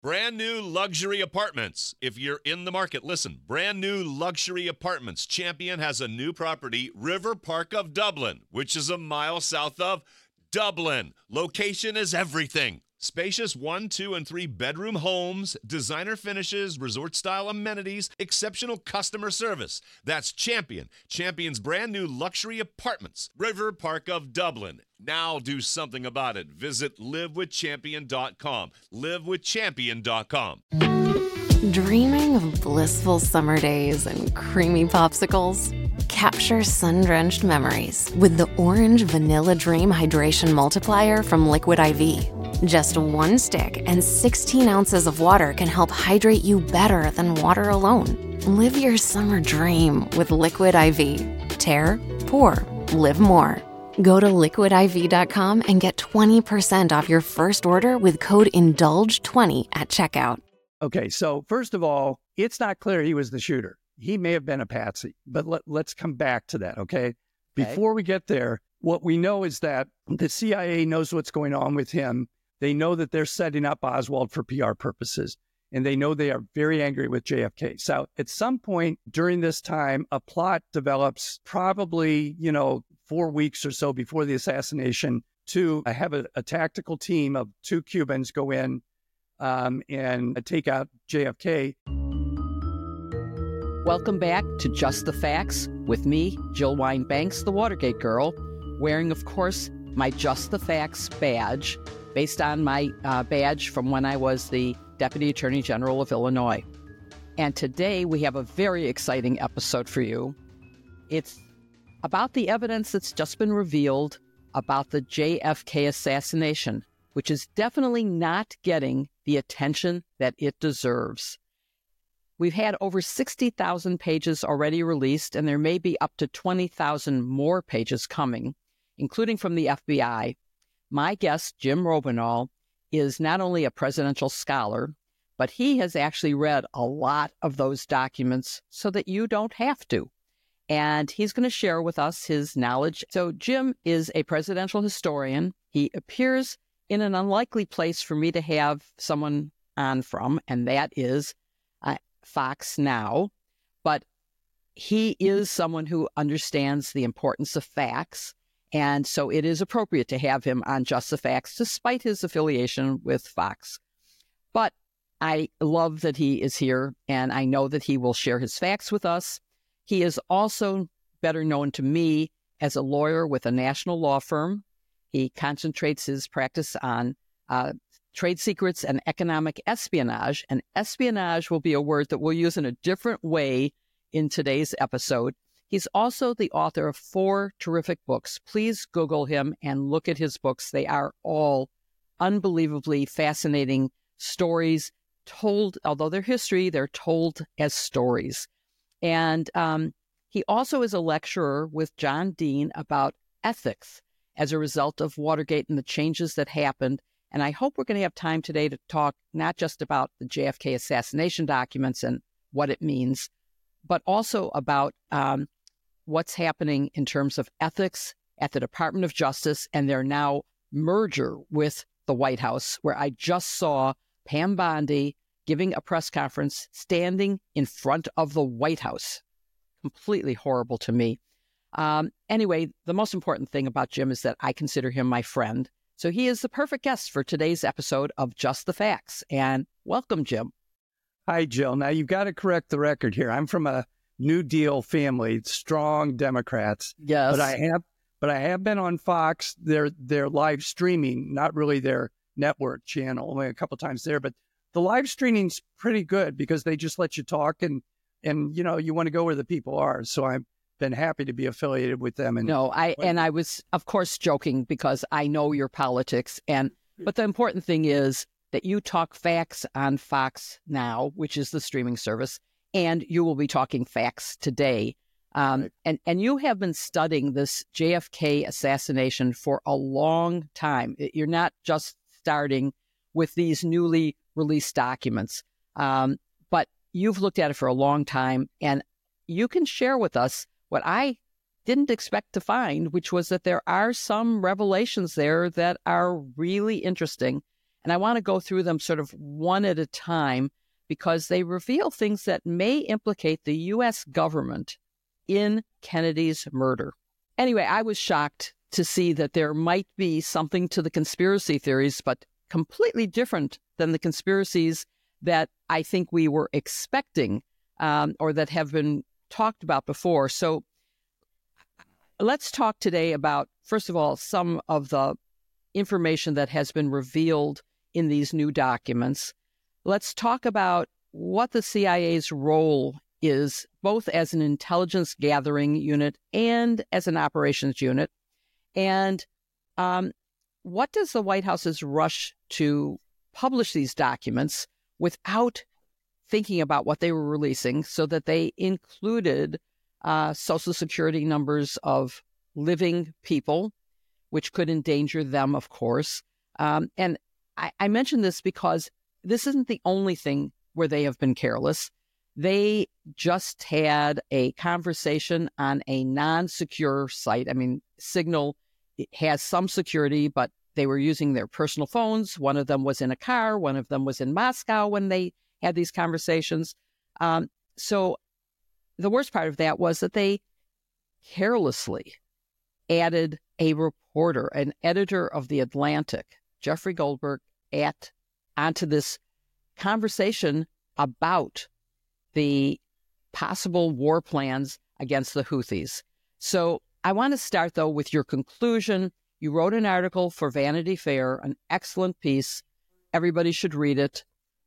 Brand new luxury apartments. If you're in the market, listen. Brand new luxury apartments. Champion has a new property, River Park of Dublin, which is a mile south of Dublin. Location is everything. Spacious 1, 2, and 3 bedroom homes, designer finishes, resort-style amenities, exceptional customer service. That's Champion. Champion's brand new luxury apartments, River Park of Dublin. Now do something about it. Visit livewithchampion.com. Livewithchampion.com. Dreaming of blissful summer days and creamy popsicles? Capture sun-drenched memories with the Orange Vanilla Dream Hydration Multiplier from Liquid IV. Just one stick and 16 ounces of water can help hydrate you better than water alone. Live your summer dream with Liquid IV. Tear, pour, live more. Go to liquidiv.com and get 20% off your first order with code INDULGE20 at checkout. Okay, so first of all, it's not clear he was the shooter. He may have been a patsy, but let's come back to that, okay? Before we get there, what we know is that the CIA knows what's going on with him. They know that they're setting up Oswald for PR purposes, and they know they are very angry with JFK. So at some point during this time, a plot develops probably, 4 weeks or so before the assassination to have a tactical team of 2 Cubans go in and take out JFK. Welcome back to Just the Facts with me, Jill Wine-Banks, the Watergate girl, wearing, of course, my Just the Facts badge, based on my badge from when I was the Deputy Attorney General of Illinois. And today we have a very exciting episode for you. It's about the evidence that's just been revealed about the JFK assassination, which is definitely not getting the attention that it deserves. We've had over 60,000 pages already released, and there may be up to 20,000 more pages coming, including from the FBI. My guest, Jim Robineau, is not only a presidential scholar, but he has actually read a lot of those documents so that you don't have to. And he's going to share with us his knowledge. So Jim is a presidential historian. He appears in an unlikely place for me to have someone on from, and that is Fox Now. But he is someone who understands the importance of facts. And so it is appropriate to have him on Just the Facts, despite his affiliation with Fox. But I love that he is here, and I know that he will share his facts with us. He is also better known to me as a lawyer with a national law firm. He concentrates his practice on trade secrets and economic espionage. And espionage will be a word that we'll use in a different way in today's episode. He's also the author of 4 terrific books. Please Google him and look at his books. They are all unbelievably fascinating stories told, although they're history, they're told as stories. And he also is a lecturer with John Dean about ethics as a result of Watergate and the changes that happened. And I hope we're going to have time today to talk not just about the JFK assassination documents and what it means, but also about what's happening in terms of ethics at the Department of Justice and their now merger with the White House, where I just saw Pam Bondi giving a press conference standing in front of the White House. Completely horrible to me. Anyway, the most important thing about Jim is that I consider him my friend. So he is the perfect guest for today's episode of Just the Facts. And welcome, Jim. Hi, Jill. Now, you've got to correct the record here. I'm from a New Deal family, strong Democrats. Yes. But I have been on Fox, their live streaming, not really their network channel, only a couple times there. But the live streaming's pretty good because they just let you talk and you want to go where the people are. So I've been happy to be affiliated with them. I was, of course, joking because I know your politics. But the important thing is that you talk facts on Fox Now, which is the streaming service, and you will be talking facts today. Right. And you have been studying this JFK assassination for a long time. You're not just starting with these newly released documents, but you've looked at it for a long time, and you can share with us what I didn't expect to find, which was that there are some revelations there that are really interesting. And I want to go through them sort of one at a time because they reveal things that may implicate the U.S. government in Kennedy's murder. Anyway, I was shocked to see that there might be something to the conspiracy theories, but completely different than the conspiracies that I think we were expecting or that have been talked about before. So let's talk today about, first of all, some of the information that has been revealed in these new documents. Let's talk about what the CIA's role is, both as an intelligence gathering unit and as an operations unit. And what does the White House's rush to publish these documents without thinking about what they were releasing, so that they included Social Security numbers of living people, which could endanger them, of course. And I mention this because this isn't the only thing where they have been careless. They just had a conversation on a non-secure site. I mean, Signal has some security, but they were using their personal phones. One of them was in a car. One of them was in Moscow when they had these conversations. So the worst part of that was that they carelessly added a reporter, an editor of The Atlantic, Jeffrey Goldberg, onto this conversation about the possible war plans against the Houthis. So I want to start, though, with your conclusion. You wrote an article for Vanity Fair, an excellent piece. Everybody should read it.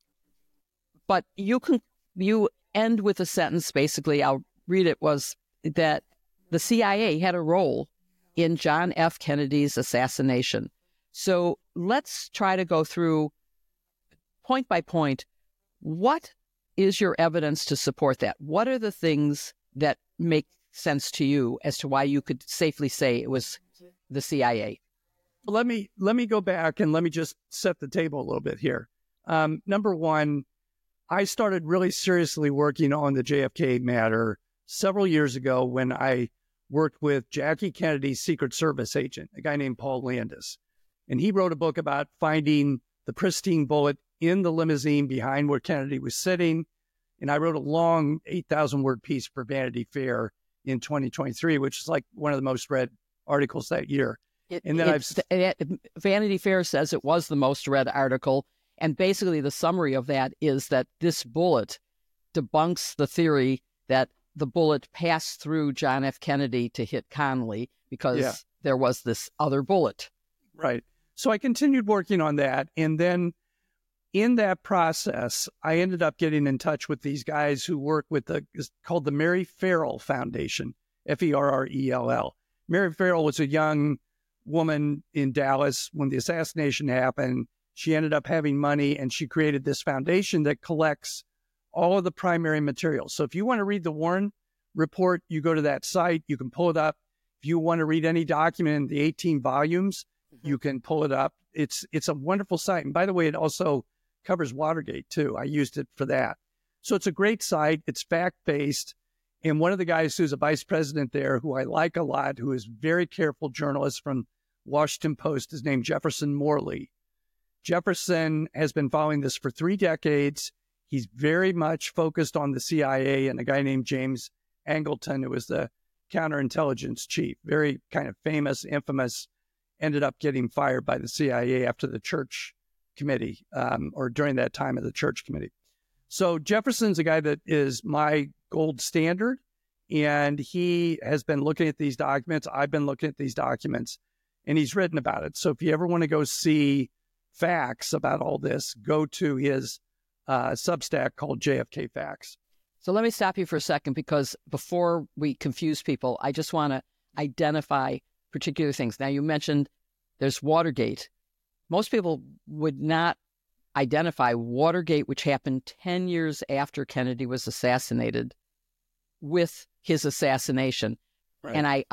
But you end with a sentence, basically, I'll read it, was that the CIA had a role in John F. Kennedy's assassination. So let's try to go through point by point. What is your evidence to support that? What are the things that make sense to you as to why you could safely say it was the CIA? Let me go back and let me just set the table a little bit here. Number one, I started really seriously working on the JFK matter several years ago when I worked with Jackie Kennedy's Secret Service agent, a guy named Paul Landis. And he wrote a book about finding the pristine bullet in the limousine behind where Kennedy was sitting. And I wrote a long 8,000-word piece for Vanity Fair in 2023, which is like one of the most read articles that year. Vanity Fair says it was the most read article. And basically the summary of that is that this bullet debunks the theory that the bullet passed through John F. Kennedy to hit Connally because there was this other bullet. Right. So I continued working on that. And then in that process, I ended up getting in touch with these guys who work with it's called the Mary Ferrell Foundation, Ferrell. Mary Ferrell was a young woman in Dallas when the assassination happened. She ended up having money, and she created this foundation that collects all of the primary materials. So if you want to read the Warren report, you go to that site, you can pull it up. If you want to read any document in the 18 volumes, you can pull it up. It's a wonderful site. And by the way, it also covers Watergate too. I used it for that. So it's a great site. It's fact-based. And one of the guys who's a vice president there, who I like a lot, who is very careful journalist from Washington Post, is named Jefferson Morley. Jefferson has been following this for 3 decades. He's very much focused on the CIA and a guy named James Angleton, who was the counterintelligence chief, very kind of famous, infamous, ended up getting fired by the CIA after the Church Committee, or during that time of the Church Committee. So Jefferson's a guy that is my gold standard, and he has been looking at these documents. I've been looking at these documents, and he's written about it. So if you ever want to go see facts about all this, go to his Substack called JFK Facts. So let me stop you for a second, because before we confuse people, I just want to identify particular things. Now, you mentioned there's Watergate. Most people would not identify Watergate, which happened 10 years after Kennedy was assassinated, with his assassination. Right.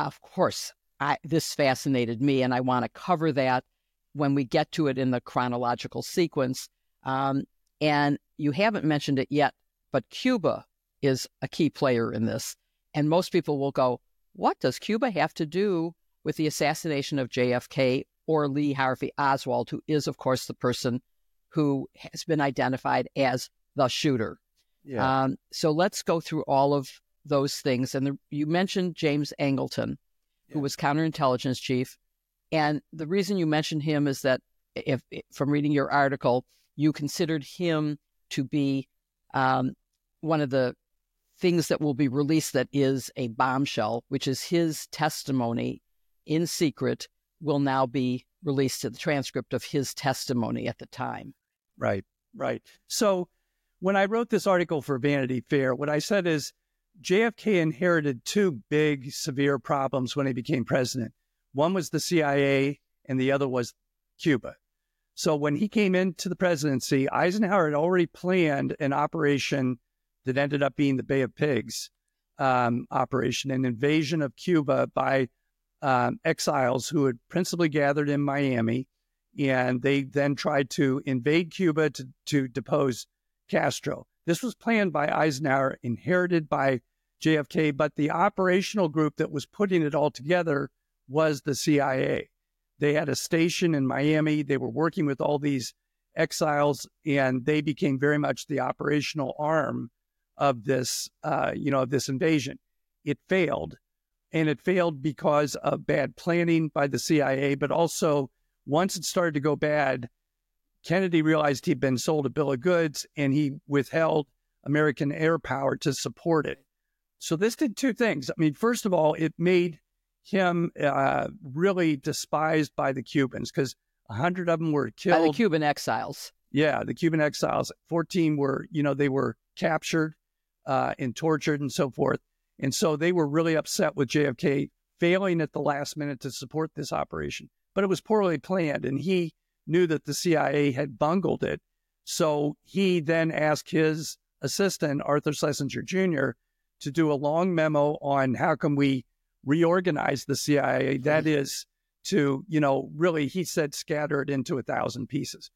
And this fascinated me, and I want to cover that when we get to it in the chronological sequence. And you haven't mentioned it yet, but Cuba is a key player in this. And most people will go, what does Cuba have to do with the assassination of JFK or Lee Harvey Oswald, who is, of course, the person who has been identified as the shooter. Yeah. So let's go through all of those things. And you mentioned James Angleton, who was counterintelligence chief. And the reason you mentioned him is that if from reading your article, you considered him to be one of the things that will be released that is a bombshell, which is his testimony in secret will now be released to the transcript of his testimony at the time. Right. So when I wrote this article for Vanity Fair, what I said is JFK inherited two big, severe problems when he became president. One was the CIA and the other was Cuba. So when he came into the presidency, Eisenhower had already planned an operation that ended up being the Bay of Pigs operation, an invasion of Cuba by exiles who had principally gathered in Miami. And they then tried to invade Cuba to depose Castro. This was planned by Eisenhower, inherited by JFK, but the operational group that was putting it all together was the CIA. They had a station in Miami. They were working with all these exiles, and they became very much the operational arm of this, of this invasion. It failed, and it failed because of bad planning by the CIA, but also once it started to go bad, Kennedy realized he'd been sold a bill of goods, and he withheld American air power to support it. So this did two things. I mean, first of all, it made him really despised by the Cubans because 100 of them were killed. By the Cuban exiles. Yeah, the Cuban exiles. 14 were, they were captured and tortured and so forth. And so they were really upset with JFK failing at the last minute to support this operation. But it was poorly planned, and he knew that the CIA had bungled it. So he then asked his assistant, Arthur Schlesinger Jr., to do a long memo on how can we reorganize the CIA. That is to, really, he said, scatter it into 1,000 pieces.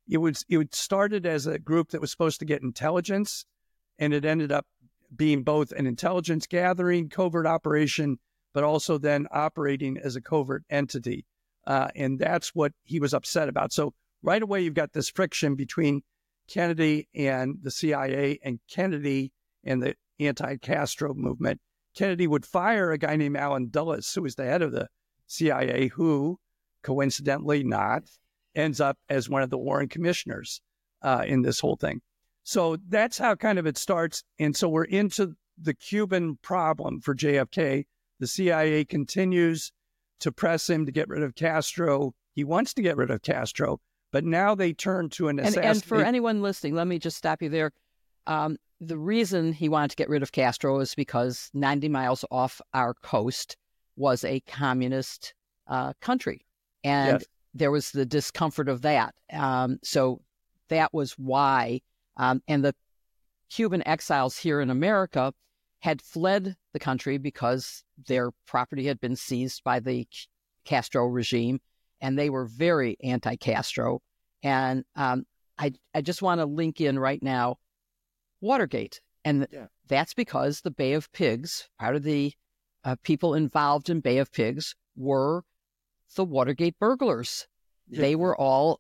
It started as a group that was supposed to get intelligence, and it ended up being both an intelligence gathering covert operation, but also then operating as a covert entity. And that's what he was upset about. So right away, you've got this friction between Kennedy and the CIA and Kennedy and the anti-Castro movement. Kennedy would fire a guy named Allen Dulles, who was the head of the CIA, who, coincidentally not, ends up as one of the Warren commissioners in this whole thing. So that's how kind of it starts. And so we're into the Cuban problem for JFK. The CIA continues to press him to get rid of Castro. He wants to get rid of Castro, but now they turn to an assassination. And for anyone listening, let me just stop you there. The reason he wanted to get rid of Castro is because 90 miles off our coast was a communist country. And yes, there was the discomfort of that. So that was why. And the Cuban exiles here in America had fled the country because their property had been seized by the Castro regime, and they were very anti-Castro. And I just want to link in right now Watergate. And that's because the Bay of Pigs, part of the people involved in Bay of Pigs, were the Watergate burglars. Yeah. They were all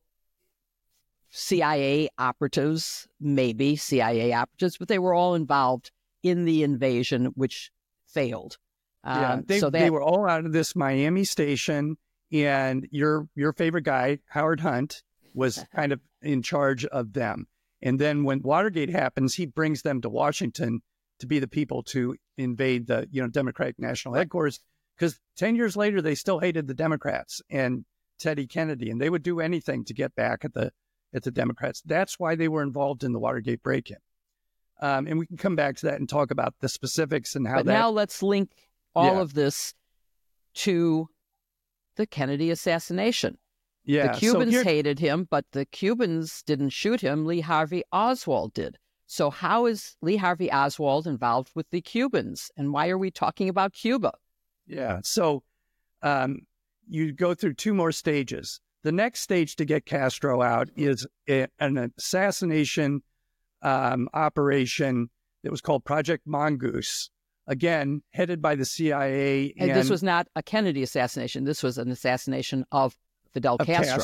CIA operatives, maybe CIA operatives, but they were all involved in the invasion, which failed. They were all out of this Miami station, and your favorite guy, Howard Hunt, was kind of in charge of them. And then when Watergate happens, he brings them to Washington to be the people to invade the Democratic National Headquarters, because 10 years later, they still hated the Democrats and Teddy Kennedy, and they would do anything to get back at the Democrats. That's why they were involved in the Watergate break-in. And we can come back to that and talk about the specifics and how but now let's link all of this to the Kennedy assassination. Yeah, the Cubans hated him, but the Cubans didn't shoot him. Lee Harvey Oswald did. So how is Lee Harvey Oswald involved with the Cubans? And why are we talking about Cuba? Yeah, so you go through two more stages. The next stage to get Castro out is an assassination operation that was called Project Mongoose, again, headed by the CIA. And this was not a Kennedy assassination. This was an assassination of Fidel Castro.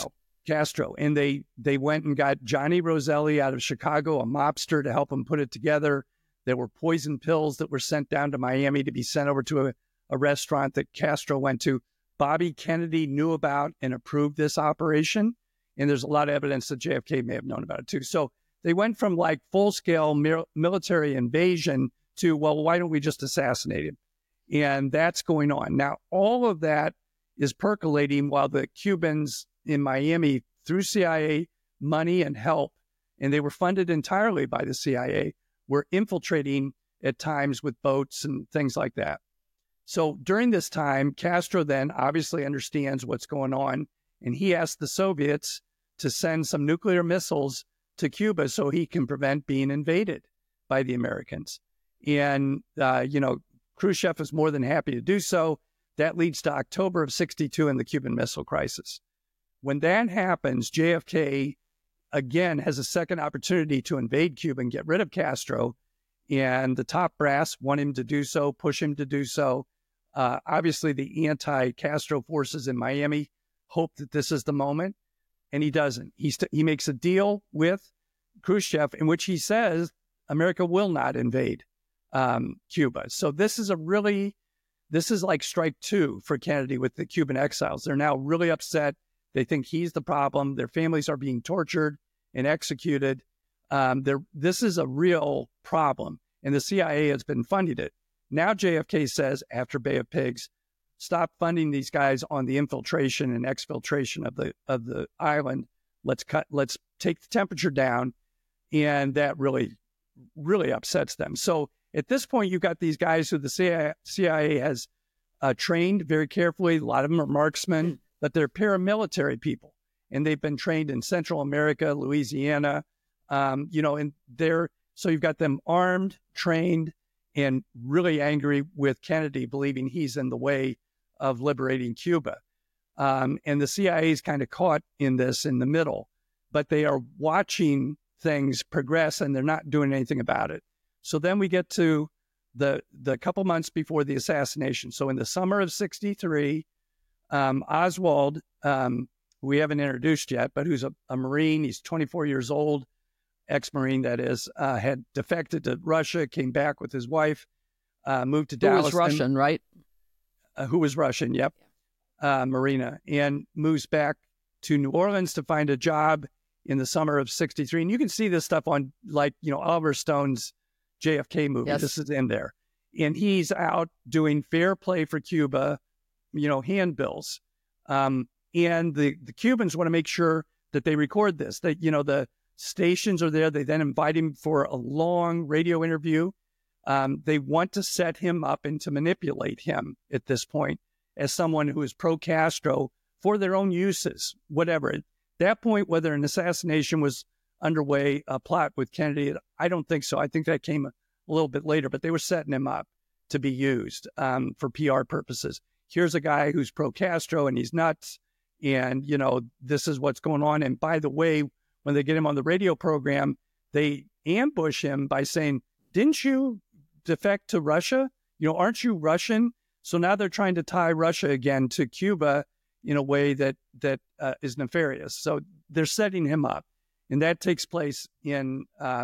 Castro. And they went and got Johnny Roselli out of Chicago, a mobster, to help him put it together. There were poison pills that were sent down to Miami to be sent over to a restaurant that Castro went to. Bobby Kennedy knew about and approved this operation. And there's a lot of evidence that JFK may have known about it too. So they went from like full-scale military invasion to, well, why don't we just assassinate him? And that's going on. Now, all of that is percolating while the Cubans in Miami, through CIA money and help, and they were funded entirely by the CIA, were infiltrating at times with boats and things like that. So during this time, Castro then obviously understands what's going on, and he asked the Soviets to send some nuclear missiles to Cuba so he can prevent being invaded by the Americans. And, Khrushchev is more than happy to do so. That leads to October of 1962 and the Cuban Missile Crisis. When that happens, JFK, again, has a second opportunity to invade Cuba and get rid of Castro. And the top brass want him to do so, push him to do so. Obviously, the anti-Castro forces in Miami hope that this is the moment, and he doesn't. He makes a deal with Khrushchev in which he says America will not invade Cuba. So this is like strike two for Kennedy with the Cuban exiles. They're now really upset. They think he's the problem. Their families are being tortured and executed. This is a real problem, and the CIA has been funding it. Now JFK says, after Bay of Pigs, stop funding these guys on the infiltration and exfiltration of the island. Let's take the temperature down, and that really, really upsets them. So at this point, you've got these guys who the CIA has trained very carefully. A lot of them are marksmen, but they're paramilitary people, and they've been trained in Central America, Louisiana, and so you've got them armed, trained, and really angry with Kennedy, believing he's in the way of liberating Cuba. And the CIA is kind of caught in this in the middle, but they are watching things progress and they're not doing anything about it. So then we get to the couple months before the assassination. So in the summer of 1963, Oswald, we haven't introduced yet, but who's a Marine, he's 24 years old, ex-Marine that is, had defected to Russia, came back with his wife, moved to Dallas. Who was Russian, right? Who was Russian, yep. Marina, and moves back to New Orleans to find a job in the summer of 1963. And you can see this stuff on, Oliver Stone's JFK movie. Yes. This is in there. And he's out doing Fair Play for Cuba, handbills. And the Cubans want to make sure that they record this, that, the stations are there. They then invite him for a long radio interview. They want to set him up and to manipulate him at this point as someone who is pro-Castro for their own uses, whatever. At that point, whether an assassination was underway, a plot with Kennedy, I don't think so. I think that came a little bit later, but they were setting him up to be used for PR purposes. Here's a guy who's pro-Castro and he's nuts, and, this is what's going on. And by the way, when they get him on the radio program, they ambush him by saying, didn't you defect to Russia? Aren't you Russian? So now they're trying to tie Russia again to Cuba in a way that is nefarious. So they're setting him up. And that takes place in,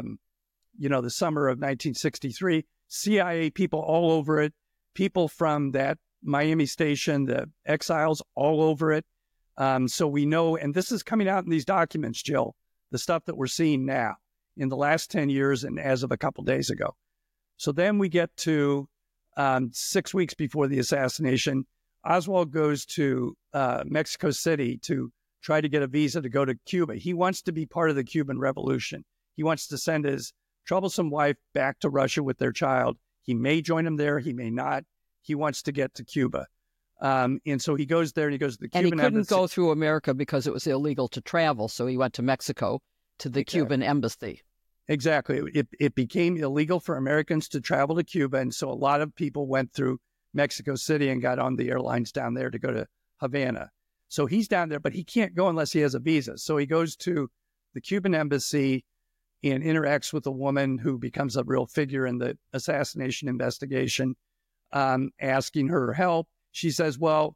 the summer of 1963. CIA people all over it, people from that Miami station, the exiles all over it. So we know, and this is coming out in these documents, Jill, the stuff that we're seeing now in the last 10 years and as of a couple days ago. So then we get to 6 weeks before the assassination. Oswald goes to Mexico City to try to get a visa to go to Cuba. He wants to be part of the Cuban Revolution. He wants to send his troublesome wife back to Russia with their child. He may join him there. He may not. He wants to get to Cuba. And so he goes there and he goes to the Cuban embassy. And he couldn't go through America because it was illegal to travel. So he went to Mexico to the Cuban embassy. Exactly. It became illegal for Americans to travel to Cuba. And so a lot of people went through Mexico City and got on the airlines down there to go to Havana. So he's down there, but he can't go unless he has a visa. So he goes to the Cuban embassy and interacts with a woman who becomes a real figure in the assassination investigation, asking her help. She says, well,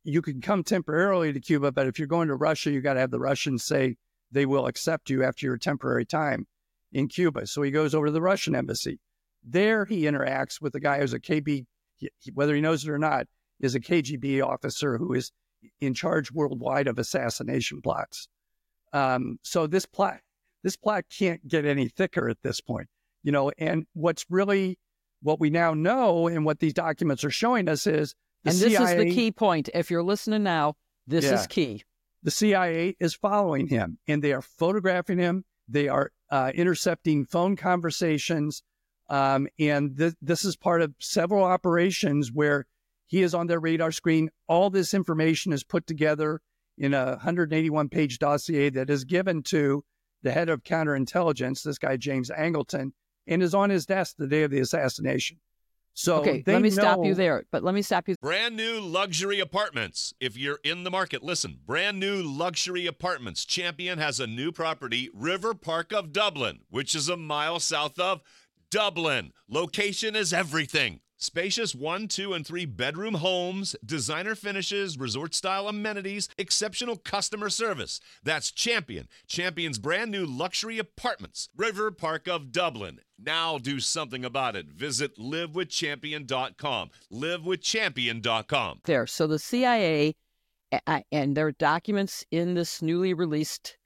you can come temporarily to Cuba, but if you're going to Russia, you got to have the Russians say they will accept you after your temporary time in Cuba. So he goes over to the Russian embassy. There he interacts with the guy who's a whether he knows it or not, is a KGB officer who is in charge worldwide of assassination plots. So this plot can't get any thicker at this point, and what we now know and what these documents are showing us is this is the key point. If you're listening now, this is key. The CIA is following him, and they are photographing him. They are intercepting phone conversations, and this is part of several operations where he is on their radar screen. All this information is put together in a 181-page dossier that is given to the head of counterintelligence, this guy James Angleton, and is on his desk the day of the assassination. So okay, let me stop you there. Brand new luxury apartments. If you're in the market, listen. Brand new luxury apartments. Champion has a new property, River Park of Dublin, which is a mile south of Dublin. Location is everything. Spacious 1, 2, and 3 bedroom homes, designer finishes, resort-style amenities, exceptional customer service. That's Champion. Champion's brand new luxury apartments, River Park of Dublin. Now do something about it. Visit livewithchampion.com. Livewithchampion.com. There. So the CIA, and there are documents in this newly released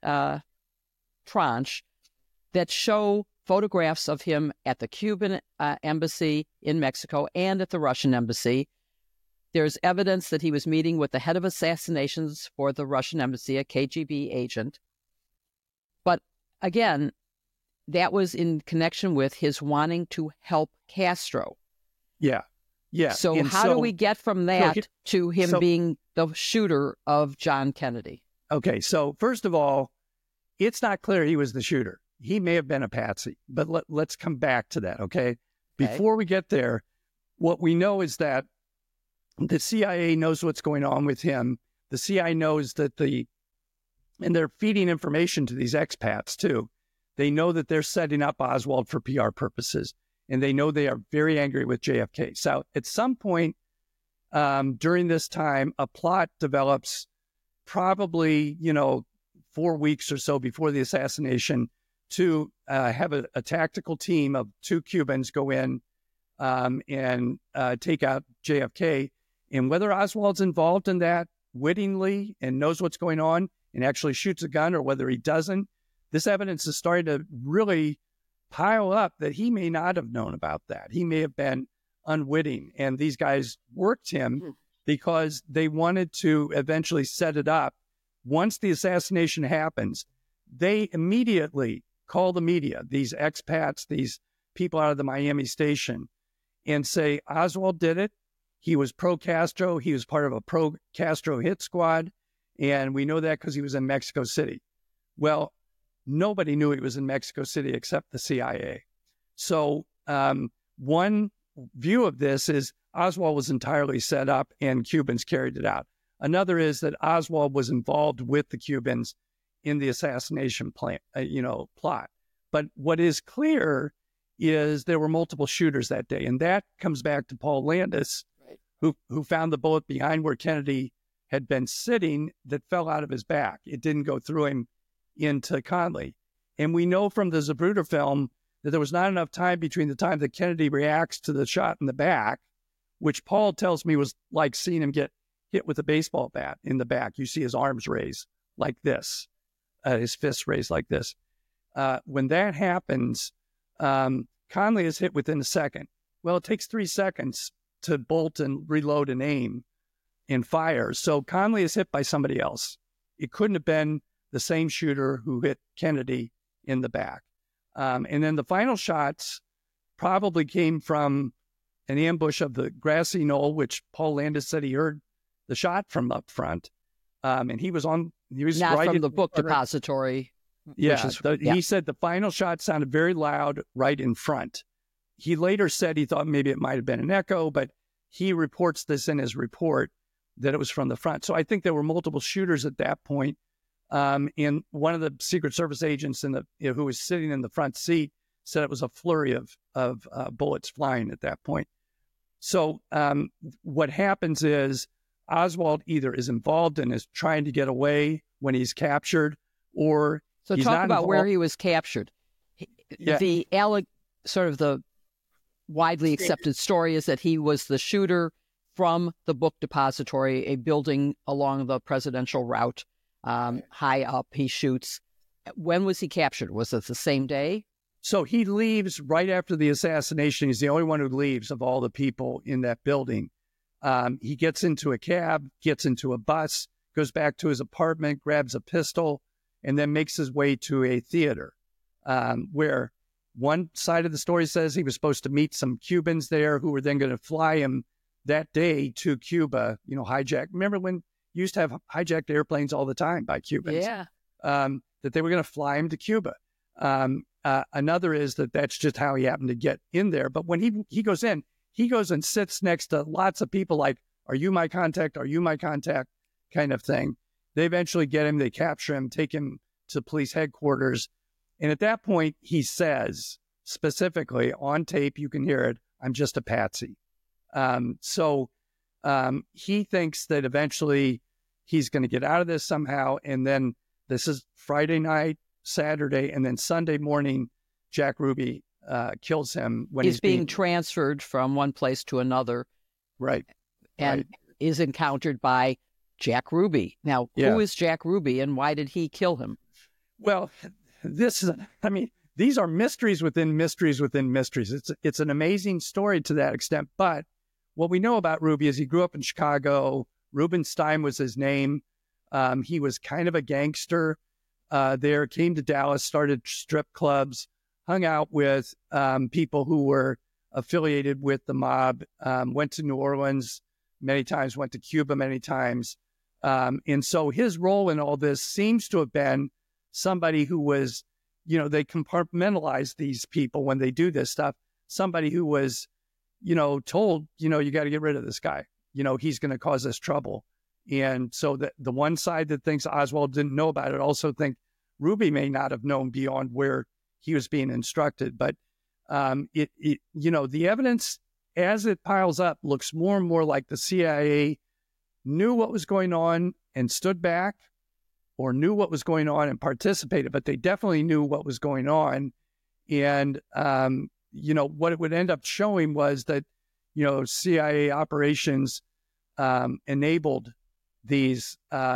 tranche that show photographs of him at the Cuban embassy in Mexico and at the Russian embassy. There's evidence that he was meeting with the head of assassinations for the Russian embassy, a KGB agent. But again, that was in connection with his wanting to help Castro. Yeah. So how do we get from that to him being the shooter of John Kennedy? Okay, so first of all, it's not clear he was the shooter. He may have been a patsy, but let's come back to that, okay? Before we get there, what we know is that the CIA knows what's going on with him. The CIA knows that and they're feeding information to these expats too. They know that they're setting up Oswald for PR purposes, and they know they are very angry with JFK. So at some point during this time, a plot develops probably, 4 weeks or so before the assassination to have a tactical team of 2 Cubans go in and take out JFK. And whether Oswald's involved in that wittingly and knows what's going on and actually shoots a gun, or whether he doesn't, this evidence is starting to really pile up that he may not have known about that. He may have been unwitting. And these guys worked him because they wanted to eventually set it up. Once the assassination happens, they immediately call the media, these expats, these people out of the Miami station, and say, Oswald did it. He was pro-Castro. He was part of a pro-Castro hit squad. And we know that because he was in Mexico City. Well, nobody knew he was in Mexico City except the CIA. So one view of this is Oswald was entirely set up and Cubans carried it out. Another is that Oswald was involved with the Cubans in the assassination plot. But what is clear is there were multiple shooters that day. And that comes back to Paul Landis, who found the bullet behind where Kennedy had been sitting that fell out of his back. It didn't go through him into Conley. And we know from the Zapruder film that there was not enough time between the time that Kennedy reacts to the shot in the back, which Paul tells me was like seeing him get hit with a baseball bat in the back. You see his arms raised like this, his fists raised like this. When that happens, Conley is hit within a second. Well, it takes 3 seconds to bolt and reload and aim and fire. So Conley is hit by somebody else. It couldn't have been the same shooter who hit Kennedy in the back. And then the final shots probably came from an ambush of the grassy knoll, which Paul Landis said he heard the shot from up front. And he was not right from the book depository. Yeah, he said the final shot sounded very loud right in front. He later said he thought maybe it might have been an echo, but he reports this in his report that it was from the front. So I think there were multiple shooters at that point. And one of the Secret Service agents who was sitting in the front seat said it was a flurry of bullets flying at that point. So what happens is Oswald either is involved and is trying to get away when he's captured, or So he's talk not about involved. where he was captured. Yeah. The sort of the widely accepted story is that he was the shooter from the book depository, a building along the presidential route, high up. He shoots. When was he captured? Was it the same day? So he leaves right after the assassination. He's the only one who leaves of all the people in that building. He gets into a cab, gets into a bus, goes back to his apartment, grabs a pistol, and then makes his way to a theater where one side of the story says he was supposed to meet some Cubans there who were then going to fly him that day to Cuba, hijack. Remember when you used to have hijacked airplanes all the time by Cubans? Yeah. That they were going to fly him to Cuba. Another is that's just how he happened to get in there. But when he goes in, he goes and sits next to lots of people like, are you my contact? Are you my contact? Kind of thing. They eventually get him, they capture him, take him to police headquarters. And at that point, he says specifically on tape, you can hear it, I'm just a patsy. So he thinks that eventually he's going to get out of this somehow. And then this is Friday night, Saturday, and then Sunday morning, Jack Ruby kills him when he's being transferred from one place to another. Right. And is encountered by Jack Ruby. Now, who is Jack Ruby and why did he kill him? Well, these are mysteries within mysteries within mysteries. It's an amazing story to that extent. But what we know about Ruby is he grew up in Chicago. Rubenstein was his name. He was kind of a gangster there, came to Dallas, started strip clubs, hung out with people who were affiliated with the mob, went to New Orleans many times, went to Cuba many times. And so his role in all this seems to have been somebody who was, they compartmentalize these people when they do this stuff. Somebody who was, told, you got to get rid of this guy. He's going to cause us trouble. And so the one side that thinks Oswald didn't know about it also think Ruby may not have known beyond where he was being instructed. But the evidence as it piles up looks more and more like the CIA knew what was going on and stood back, or knew what was going on and participated, but they definitely knew what was going on. And, what it would end up showing was that, CIA operations enabled these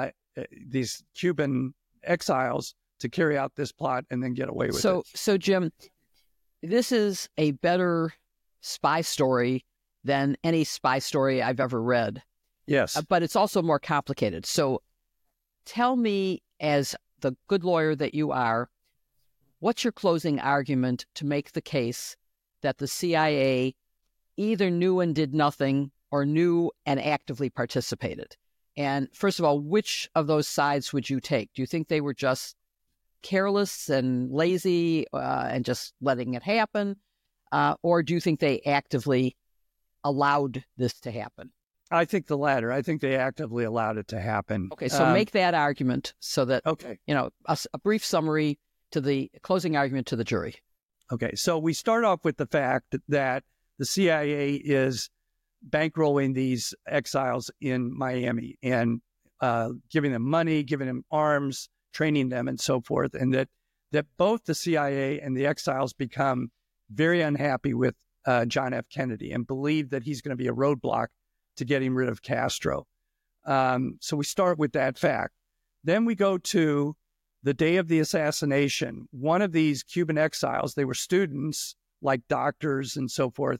Cuban exiles to carry out this plot and then get away with it. So, Jim, this is a better spy story than any spy story I've ever read. Yes. But it's also more complicated. So tell me, as the good lawyer that you are, what's your closing argument to make the case that the CIA either knew and did nothing or knew and actively participated? And first of all, which of those sides would you take? Do you think they were just careless and lazy and just letting it happen? Or do you think they actively allowed this to happen? I think the latter. I think they actively allowed it to happen. Okay, so make that argument so that, a brief summary to the closing argument to the jury. Okay, so we start off with the fact that the CIA is bankrolling these exiles in Miami and giving them money, giving them arms, training them, and so forth, and that both the CIA and the exiles become very unhappy with John F. Kennedy and believe that he's going to be a roadblock to getting rid of Castro. So we start with that fact. Then we go to the day of the assassination. One of these Cuban exiles, they were students like doctors and so forth,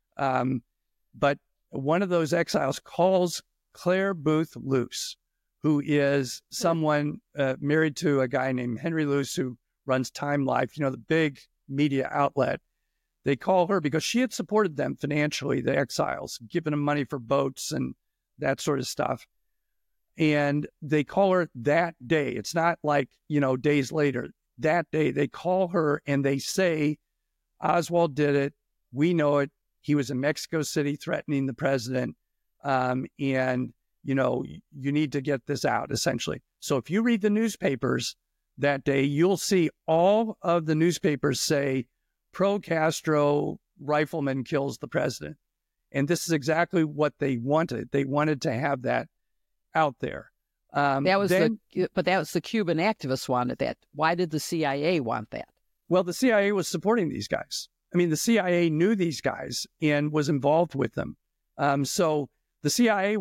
but one of those exiles calls Claire Booth Luce, who is someone married to a guy named Henry Luce who runs Time Life, the big media outlet. They call her because she had supported them financially, the exiles, given them money for boats and that sort of stuff. And they call her that day. It's not like, days later. That day, they call her and they say, Oswald did it. We know it. He was in Mexico City threatening the president. And, you need to get this out, essentially. So if you read the newspapers that day, you'll see all of the newspapers say, pro-Castro rifleman kills the president. And this is exactly what they wanted. They wanted to have that out there. But that was the Cuban activists wanted that. Why did the CIA want that? Well, the CIA was supporting these guys. I mean, the CIA knew these guys and was involved with them. So the CIA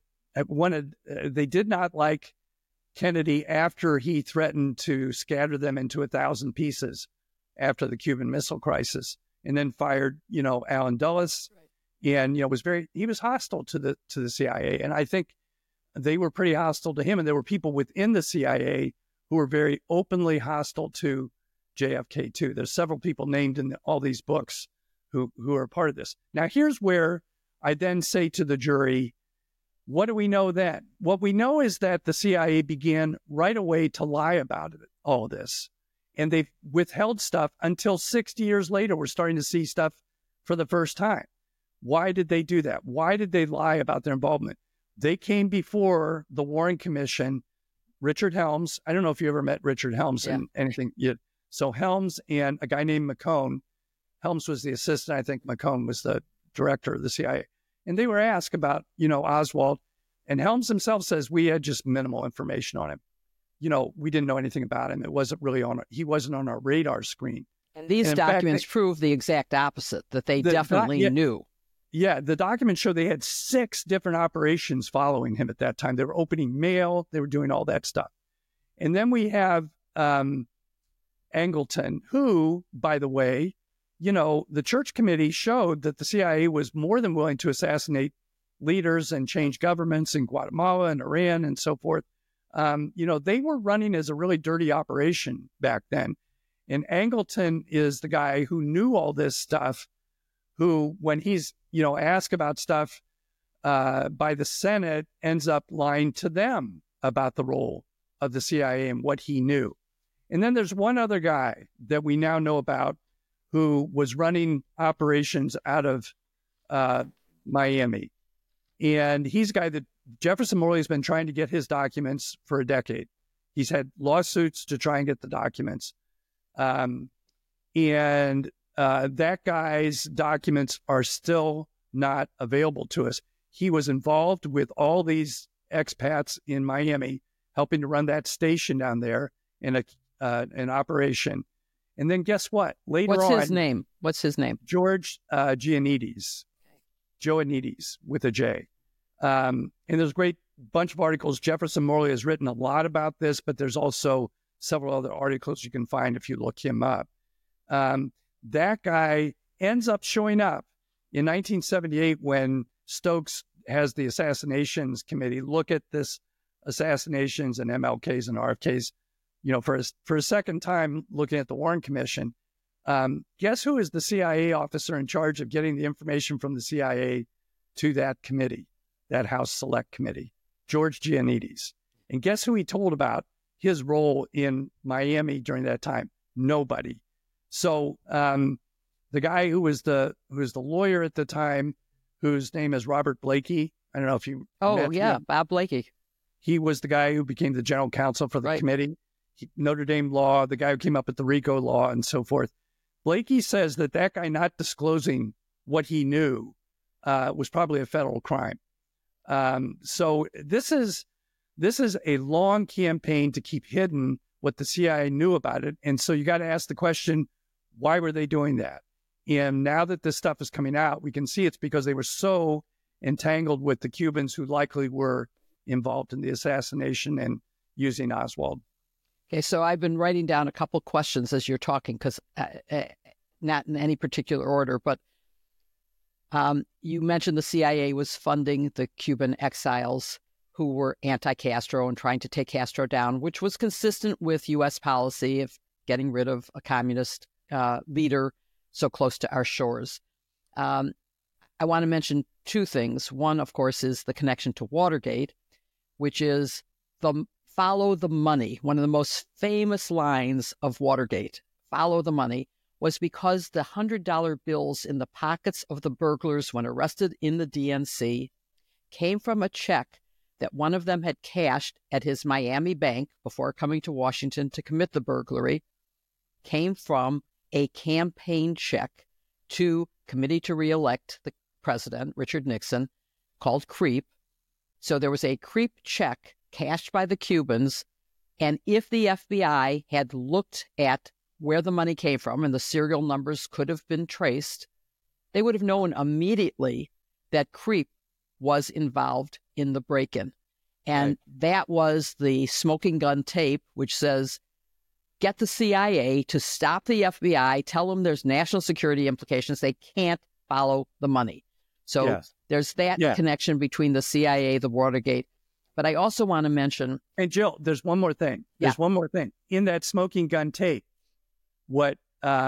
they did not like Kennedy after he threatened to scatter them into 1,000 pieces after the Cuban Missile Crisis, and then fired, Allen Dulles, and he was hostile to the CIA, and I think they were pretty hostile to him, and there were people within the CIA who were very openly hostile to JFK too. There's several people named in all these books who are part of this. Now, here's where I then say to the jury, what do we know then? What we know is that the CIA began right away to lie about all this. And they've withheld stuff until 60 years later. We're starting to see stuff for the first time. Why did they do that? Why did they lie about their involvement? They came before the Warren Commission, Richard Helms. I don't know if you ever met Richard Helms and anything. So Helms and a guy named McCone. Helms was the assistant. I think McCone was the director of the CIA. And they were asked about, Oswald. And Helms himself says, we had just minimal information on him. We didn't know anything about him. It wasn't really he wasn't on our radar screen. And these documents prove the exact opposite, that they definitely knew. Yeah, the documents show they had 6 different operations following him at that time. They were opening mail. They were doing all that stuff. And then we have Angleton, who, by the way, the Church Committee showed that the CIA was more than willing to assassinate leaders and change governments in Guatemala and Iran and so forth. They were running as a really dirty operation back then. And Angleton is the guy who knew all this stuff, who, when he's, asked about stuff by the Senate, ends up lying to them about the role of the CIA and what he knew. And then there's one other guy that we now know about who was running operations out of Miami. And he's a guy that Jefferson Morley has been trying to get his documents for a decade. He's had lawsuits to try and get the documents. And that guy's documents are still not available to us. He was involved with all these expats in Miami, helping to run that station down there in an operation. And then guess what? Later on... What's his name? George Giannides. Joannides with a J. And there's a great bunch of articles. Jefferson Morley has written a lot about this, but there's also several other articles you can find if you look him up. That guy ends up showing up in 1978 when Stokes has the Assassinations Committee look at this assassinations and MLKs and RFKs, for a second time looking at the Warren Commission. Guess who is the CIA officer in charge of getting the information from the CIA to that committee, that House Select Committee? George Giannides. And guess who he told about his role in Miami during that time? Nobody. So the guy who was the lawyer at the time, whose name is Robert Blakey. I don't know if you met him. Bob Blakey. He was the guy who became the general counsel for the committee. Notre Dame law, the guy who came up with the RICO law and so forth. Blakey says that guy not disclosing what he knew was probably a federal crime. So this is a long campaign to keep hidden what the CIA knew about it. And so you got to ask the question, why were they doing that? And now that this stuff is coming out, we can see it's because they were so entangled with the Cubans who likely were involved in the assassination and using Oswald. Okay, so I've been writing down a couple questions as you're talking, because not in any particular order, but you mentioned the CIA was funding the Cuban exiles who were anti-Castro and trying to take Castro down, which was consistent with U.S. policy of getting rid of a communist leader so close to our shores. I want to mention 2 things. One, of course, is the connection to Watergate, which is follow the money. One of the most famous lines of Watergate, follow the money, was because the $100 bills in the pockets of the burglars when arrested in the DNC came from a check that one of them had cashed at his Miami bank before coming to Washington to commit the burglary, came from a campaign check to Committee to Re-elect the President, Richard Nixon, called CREEP. So there was a creep check cashed by the Cubans. And if the FBI had looked at where the money came from and the serial numbers could have been traced, they would have known immediately that creep was involved in the break-in. And that was the smoking gun tape, which says, get the CIA to stop the FBI, tell them there's national security implications. They can't follow the money. So there's that connection between the CIA, the Watergate. But I also want to mention... And Jill, there's one more thing. There's one more thing. In that smoking gun tape, what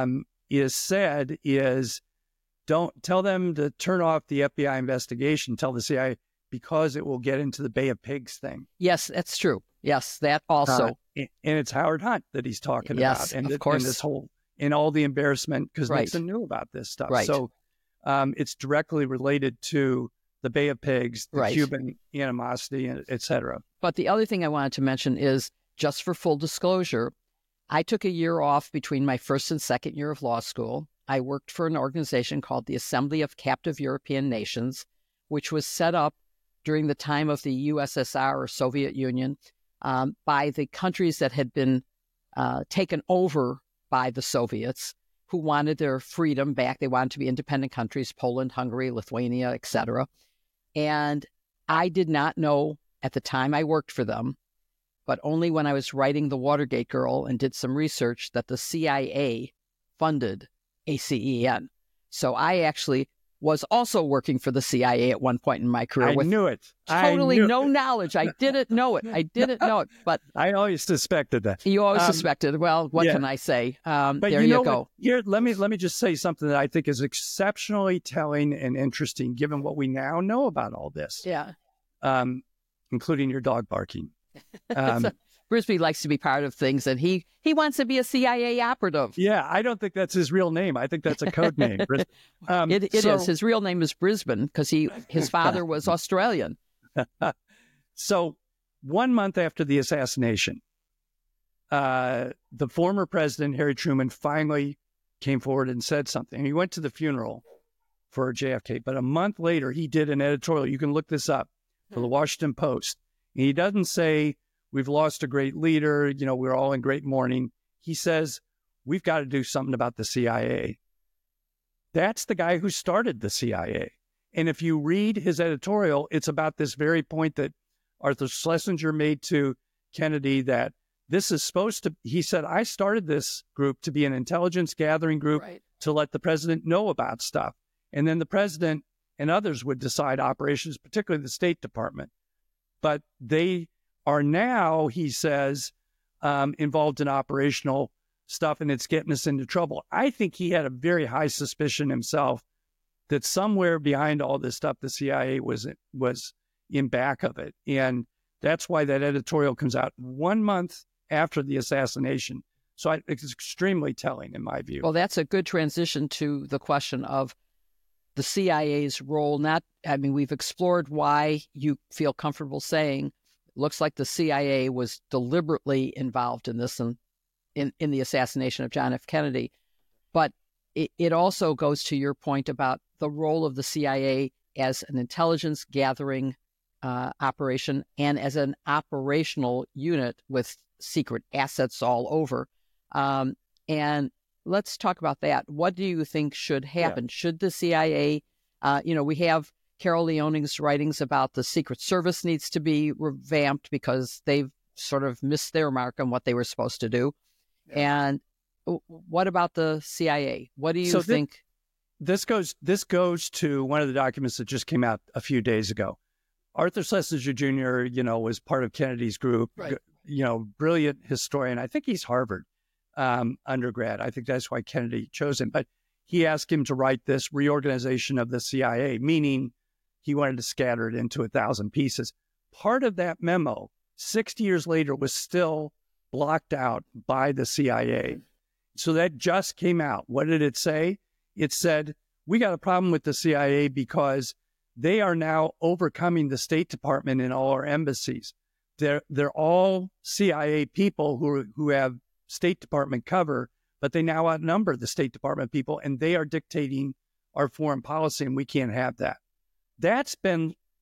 is said is, don't tell them to turn off the FBI investigation, tell the CIA, because it will get into the Bay of Pigs thing. Yes, that's true. Yes, that also. And it's Howard Hunt that he's talking about. And of course. And this whole, and all the embarrassment, because Nixon knew about this stuff. So it's directly related to the Bay of Pigs, the Cuban animosity, et cetera. But the other thing I wanted to mention is, just for full disclosure, I took a year off between my first and second year of law school. I worked for an organization called the Assembly of Captive European Nations, which was set up during the time of the USSR or Soviet Union by the countries that had been taken over by the Soviets, who wanted their freedom back. They wanted to be independent countries, Poland, Hungary, Lithuania, etc. And I did not know at the time I worked for them, but only when I was writing The Watergate Girl and did some research, that the CIA funded ACEN. So I actually was also working for the CIA at one point in my career. I knew it. Totally no knowledge. I didn't know it. But I always suspected that. You always suspected. Well, what can I say? But there you go. Here, let me just say something that I think is exceptionally telling and interesting, given what we now know about all this. Yeah. Including your dog barking. Brisby likes to be part of things, and he wants to be a CIA operative. Yeah, I don't think that's his real name. I think that's a code name. It is. His real name is Brisbane because his father was Australian. So 1 month after the assassination, the former president, Harry Truman, finally came forward and said something. He went to the funeral for JFK, but a month later, he did an editorial. You can look this up for the Washington Post. And he doesn't say, we've lost a great leader, we're all in great mourning. He says, we've got to do something about the CIA. That's the guy who started the CIA. And if you read his editorial, it's about this very point that Arthur Schlesinger made to Kennedy, that this is supposed to, he said, I started this group to be an intelligence gathering group to let the president know about stuff. And then the president and others would decide operations, particularly the State Department. But they are now, he says, involved in operational stuff, and it's getting us into trouble. I think he had a very high suspicion himself that somewhere behind all this stuff, the CIA was in back of it. And that's why that editorial comes out 1 month after the assassination. So it's extremely telling in my view. Well, that's a good transition to the question of the CIA's role. We've explored why you feel comfortable saying looks like the CIA was deliberately involved in this and in the assassination of John F. Kennedy. But it also goes to your point about the role of the CIA as an intelligence gathering operation and as an operational unit with secret assets all over. And let's talk about that. What do you think should happen? Yeah. Should the CIA, we have Carol Leoning's writings about the Secret Service needs to be revamped because they've sort of missed their mark on what they were supposed to do. Yeah. And what about the CIA? What do you think? This goes to one of the documents that just came out a few days ago. Arthur Schlesinger Jr., was part of Kennedy's group, right. Brilliant historian. I think he's Harvard undergrad. I think that's why Kennedy chose him. But he asked him to write this reorganization of the CIA, meaning he wanted to scatter it into 1,000 pieces. Part of that memo, 60 years later, was still blocked out by the CIA. So that just came out. What did it say? It said, we got a problem with the CIA because they are now overcoming the State Department in all our embassies. They're all CIA people who have State Department cover, but they now outnumber the State Department people, and they are dictating our foreign policy, and we can't have that. That's been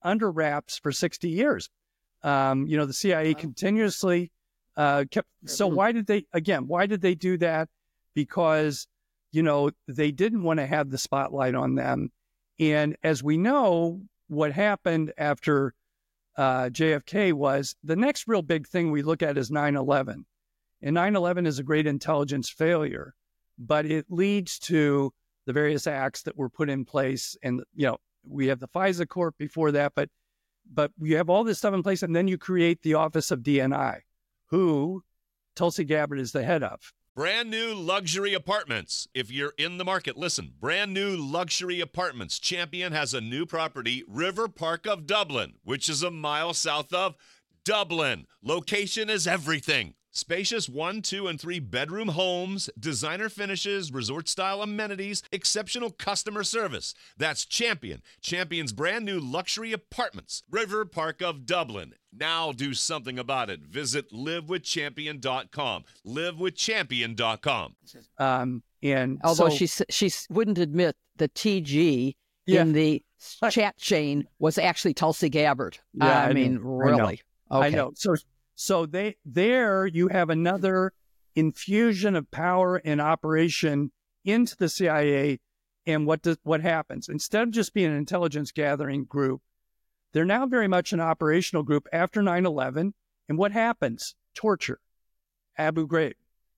under wraps for 60 years. The CIA continuously kept. So why did they do that? Because, they didn't want to have the spotlight on them. And as we know, what happened after JFK was the next real big thing we look at is 9/11. And 9/11 is a great intelligence failure, but it leads to the various acts that were put in place. And, we have the FISA court before that, but you have all this stuff in place, and then you create the Office of DNI, who Tulsi Gabbard is the head of. Brand new luxury apartments. If you're in the market, listen, brand new luxury apartments. Champion has a new property, River Park of Dublin, which is a mile south of Dublin. Location is everything. Spacious 1, 2, and 3 bedroom homes, designer finishes, resort-style amenities, exceptional customer service. That's Champion. Champion's brand new luxury apartments, River Park of Dublin. Now do something about it. Visit livewithchampion.com. Livewithchampion.com. And although she wouldn't admit the TG in the chat chain was actually Tulsi Gabbard. Yeah, really. Okay. I know. So there you have another infusion of power and operation into the CIA. And what happens? Instead of just being an intelligence gathering group, they're now very much an operational group after 9/11. And what happens? Torture. Abu Ghraib.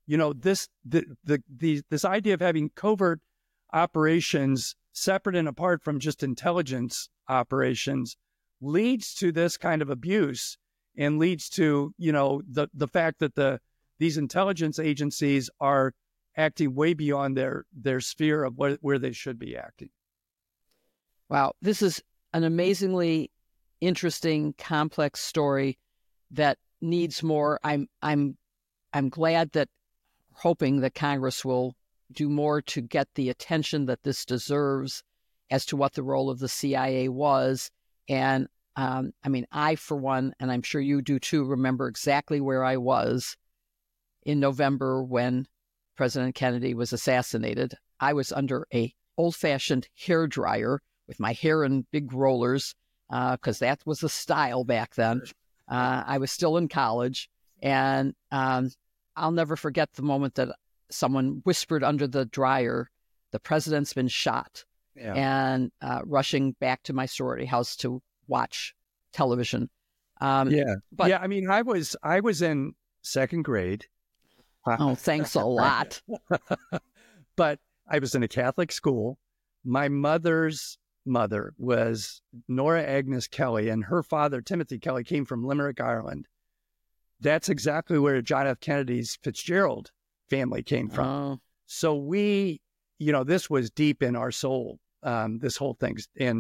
This idea of having covert operations separate and apart from just intelligence operations leads to this kind of abuse. And leads to, the fact that these intelligence agencies are acting way beyond their sphere of where they should be acting. Wow, this is an amazingly interesting, complex story that needs more. I'm glad that, hoping that Congress will do more to get the attention that this deserves as to what the role of the CIA was. And I, for one, and I'm sure you do too, remember exactly where I was in November when President Kennedy was assassinated. I was under a old-fashioned hair dryer with my hair in big rollers, because that was the style back then. I was still in college, and I'll never forget the moment that someone whispered under the dryer, "The president's been shot," and rushing back to my sorority house to watch television. I was in second grade. Oh, thanks a lot. But I was in a Catholic school. My mother's mother was Nora Agnes Kelly, and her father, Timothy Kelly, came from Limerick, Ireland. That's exactly where John F. Kennedy's Fitzgerald family came from. Oh. So we, this was deep in our soul, this whole thing. And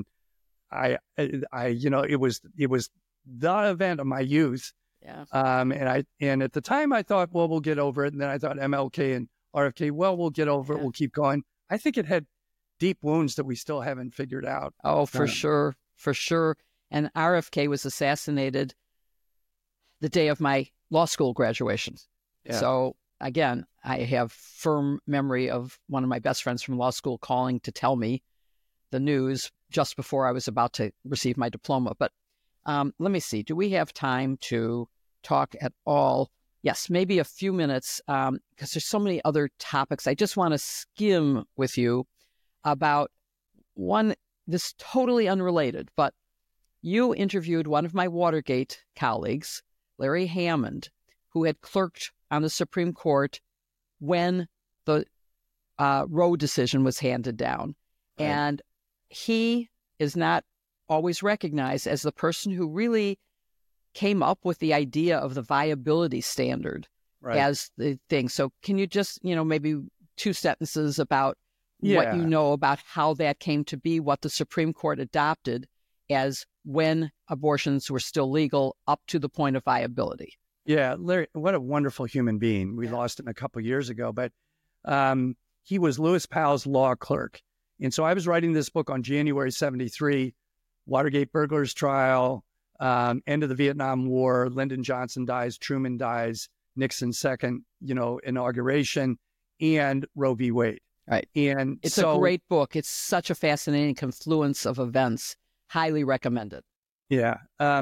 it was the event of my youth. Yeah. And at the time I thought, well, we'll get over it. And then I thought MLK and RFK, well, we'll get over it. We'll keep going. I think it had deep wounds that we still haven't figured out. Oh, for sure. And RFK was assassinated the day of my law school graduation. Yeah. So again, I have firm memory of one of my best friends from law school calling to tell me the news just before I was about to receive my diploma. But let me see. Do we have time to talk at all? Yes, maybe a few minutes, because there's so many other topics. I just want to skim with you about one, this totally unrelated, but you interviewed one of my Watergate colleagues, Larry Hammond, who had clerked on the Supreme Court when the Roe decision was handed down. Right. And he is not always recognized as the person who really came up with the idea of the viability standard as the thing. So can you just, maybe 2 sentences about what you know about how that came to be, what the Supreme Court adopted as when abortions were still legal up to the point of viability? Yeah, Larry, what a wonderful human being. We lost him a couple of years ago, but he was Lewis Powell's law clerk. And so I was writing this book on January 73, Watergate burglars trial, end of the Vietnam War, Lyndon Johnson dies, Truman dies, Nixon's second, inauguration, and Roe v. Wade. Right. And it's a great book. It's such a fascinating confluence of events. Highly recommended. Yeah.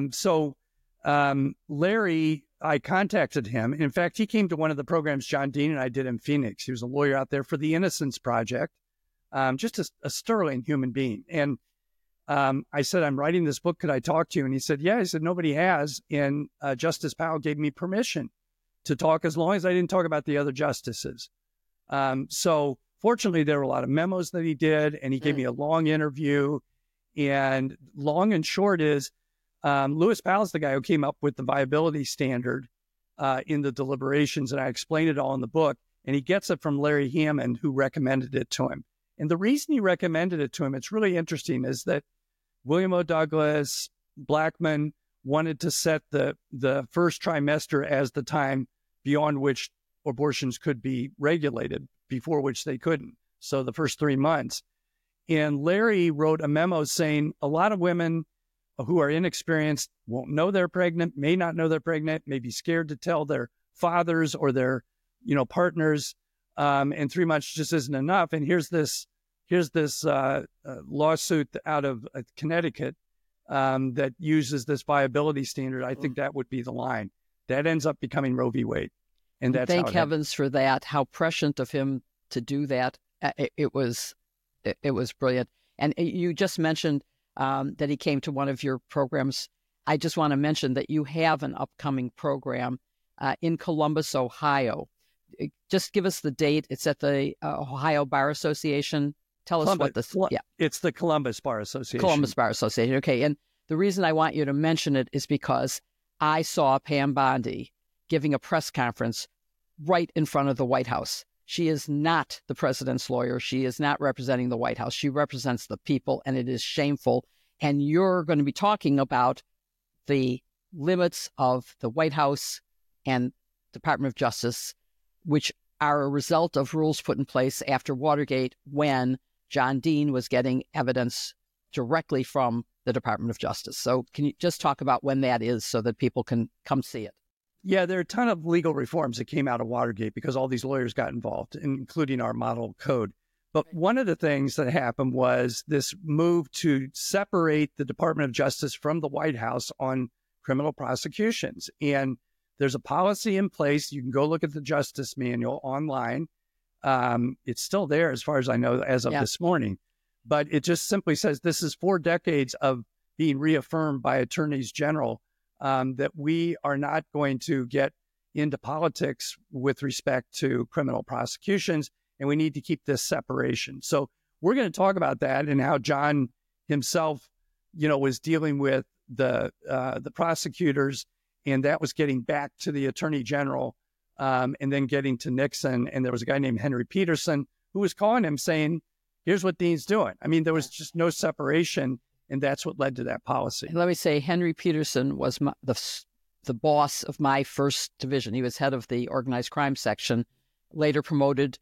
Larry, I contacted him. In fact, he came to one of the programs John Dean and I did in Phoenix. He was a lawyer out there for the Innocence Project, just a sterling human being. And I said, I'm writing this book. Could I talk to you? And he said, yeah. He said, nobody has. And Justice Powell gave me permission to talk as long as I didn't talk about the other justices. So fortunately, there were a lot of memos that he did, and he gave me a long interview. And long and short is, Lewis Powell's the guy who came up with the viability standard in the deliberations, and I explained it all in the book. And he gets it from Larry Hammond, who recommended it to him. And the reason he recommended it to him, it's really interesting, is that William O. Douglas, Blackmun wanted to set the first trimester as the time beyond which abortions could be regulated, before which they couldn't. So the first 3 months. And Larry wrote a memo saying a lot of women who are inexperienced won't know they're pregnant, may not know they're pregnant, may be scared to tell their fathers or their, partners, and 3 months just isn't enough. And here's this lawsuit out of Connecticut that uses this viability standard. I think that would be the line. That ends up becoming Roe v. Wade. And that's thank heavens for that. How prescient of him to do that. It was brilliant. And you just mentioned that he came to one of your programs. I just want to mention that you have an upcoming program in Columbus, Ohio. Just give us the date. It's at the Ohio Bar Association. Tell us what this. Yeah, it's the Columbus Bar Association. Columbus Bar Association. Okay, and the reason I want you to mention it is because I saw Pam Bondi giving a press conference right in front of the White House. She is not the president's lawyer. She is not representing the White House. She represents the people, and it is shameful. And you're going to be talking about the limits of the White House and Department of Justice, which are a result of rules put in place after Watergate, when John Dean was getting evidence directly from the Department of Justice. So can you just talk about when that is so that people can come see it? Yeah, there are a ton of legal reforms that came out of Watergate because all these lawyers got involved, including our model code. But one of the things that happened was this move to separate the Department of Justice from the White House on criminal prosecutions. And there's a policy in place. You can go look at the Justice Manual online. It's still there as far as I know as of this morning. But it just simply says this is 4 decades of being reaffirmed by attorneys general that we are not going to get into politics with respect to criminal prosecutions, and we need to keep this separation. So we're going to talk about that and how John himself, was dealing with the prosecutors, and that was getting back to the attorney general, and then getting to Nixon. And there was a guy named Henry Peterson who was calling him saying, here's what Dean's doing. I mean, there was just no separation. And that's what led to that policy. Let me say, Henry Peterson was the boss of my first division. He was head of the organized crime section, later promoted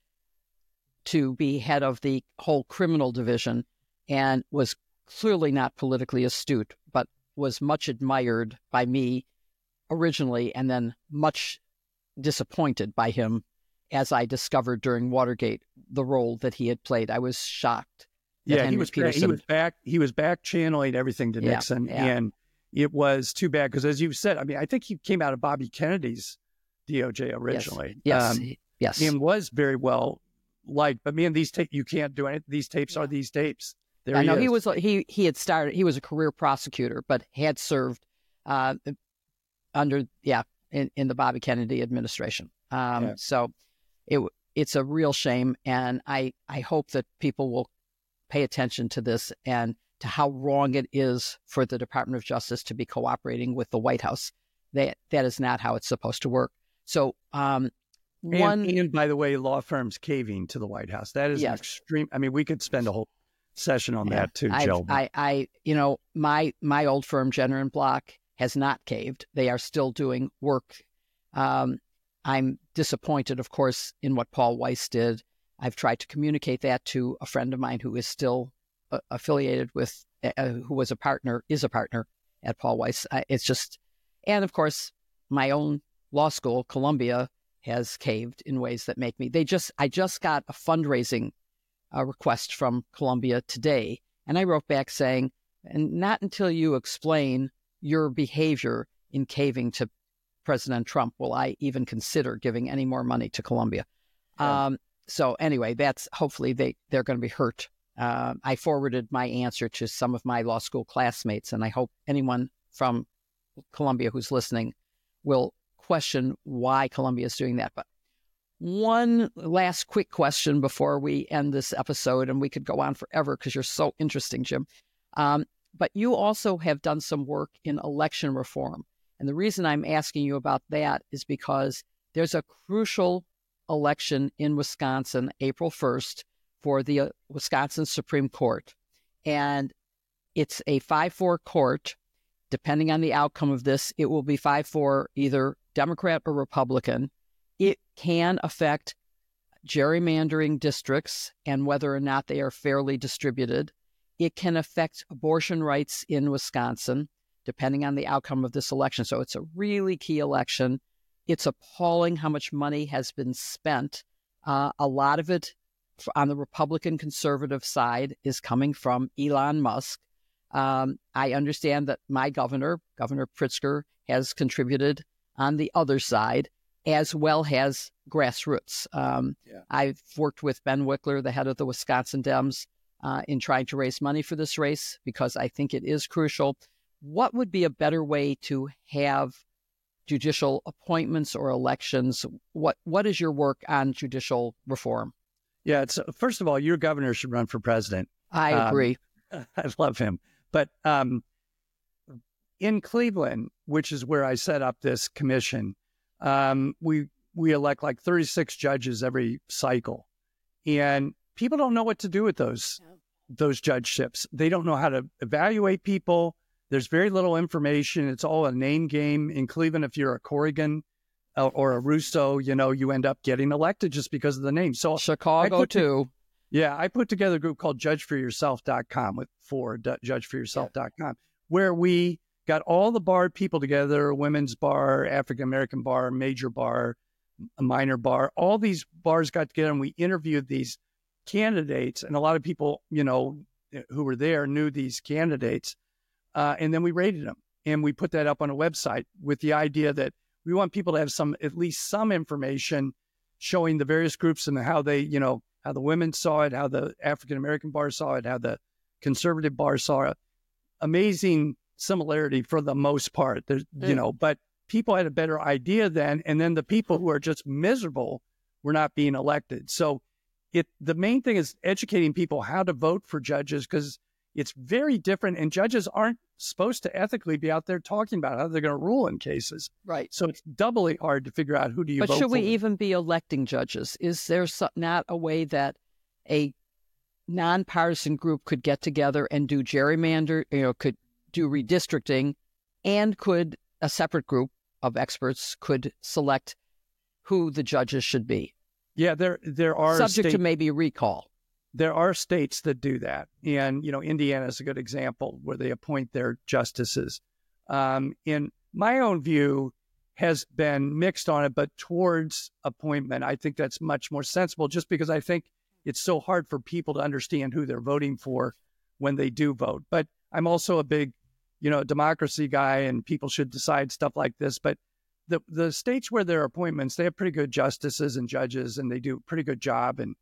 to be head of the whole criminal division, and was clearly not politically astute, but was much admired by me originally, and then much disappointed by him as I discovered during Watergate the role that he had played. I was shocked. Yeah, he was back. He was back channeling everything to Nixon, and it was too bad because, as you said, I mean, I think he came out of Bobby Kennedy's DOJ originally. Yes, and was very well liked. But man, these tapes, you can't do anything. These tapes are these tapes. There I know he had started. He was a career prosecutor, but had served under in the Bobby Kennedy administration. So it's a real shame, and I hope that people will pay attention to this and to how wrong it is for the Department of Justice to be cooperating with the White House. That is not how it's supposed to work. So, and by the way, law firms caving to the White House. That is an extreme. I mean, we could spend a whole session on that too, Jill. My old firm, Jenner and Block, has not caved. They are still doing work. I'm disappointed, of course, in what Paul Weiss did. I've tried to communicate that to a friend of mine who is still affiliated with, who is a partner at Paul Weiss. It's just, and of course, my own law school, Columbia, has caved in ways that make me. I just got a fundraising request from Columbia today, and I wrote back saying, And not until you explain your behavior in caving to President Trump will I even consider giving any more money to Colombia. Yeah. So anyway, that's hopefully they're going to be hurt. I forwarded my answer to some of my law school classmates, and I hope anyone from Colombia who's listening will question why Colombia is doing that. But one last quick question before we end this episode, and we could go on forever because you're so interesting, Jim. But you also have done some work in election reform. And the reason I'm asking you about that is because there's a crucial election in Wisconsin, April 1st, for the Wisconsin Supreme Court. And it's a 5-4 court. Depending on the outcome of this, it will be 5-4 either Democrat or Republican. It can affect gerrymandering districts and whether or not they are fairly distributed. It can affect abortion rights in Wisconsin, depending on the outcome of this election. So it's a really key election. It's appalling how much money has been spent. A lot of it on the Republican conservative side is coming from Elon Musk. I understand that my Governor Pritzker, has contributed on the other side, as well as grassroots. I've worked with Ben Wickler, the head of the Wisconsin Dems, in trying to raise money for this race because I think it is crucial. What would be a better way to have judicial appointments or elections? What is your work on judicial reform? Yeah, it's first of all, your governor should run for president. I agree. I love him. But in Cleveland, which is where I set up this commission, we elect like 36 judges every cycle. And people don't know what to do with those judgeships. They don't know how to evaluate people. There's very little information. It's all a name game. In Cleveland, if you're a Corrigan or a Russo, you end up getting elected just because of the name. So Chicago, too. I put together a group called judgeforyourself.com with judgeforyourself.com, where we got all the bar people together, women's bar, African-American bar, major bar, a minor bar. All these bars got together and we interviewed these candidates. And a lot of people, who were there knew these candidates. And then we rated them. And we put that up on a website with the idea that we want people to have at least some information showing the various groups and how they, how the women saw it, how the African-American bar saw it, how the conservative bar saw it. Amazing similarity for the most part. There's, but people had a better idea then. And then the people who are just miserable were not being elected. So the main thing is educating people how to vote for judges, because it's very different. And judges aren't supposed to ethically be out there talking about how they're going to rule in cases. Right. So it's doubly hard to figure out who do you vote for. But should we even be electing judges? Is there not a way that a nonpartisan group could get together and do could do redistricting, and could a separate group of experts could select who the judges should be? Yeah, there are subject to maybe recall. There are states that do that. And, Indiana is a good example where they appoint their justices. In my own view has been mixed on it, but towards appointment, I think that's much more sensible, just because I think it's so hard for people to understand who they're voting for when they do vote. But I'm also a big, democracy guy, and people should decide stuff like this. But the states where there are appointments, they have pretty good justices and judges, and they do a pretty good job. And,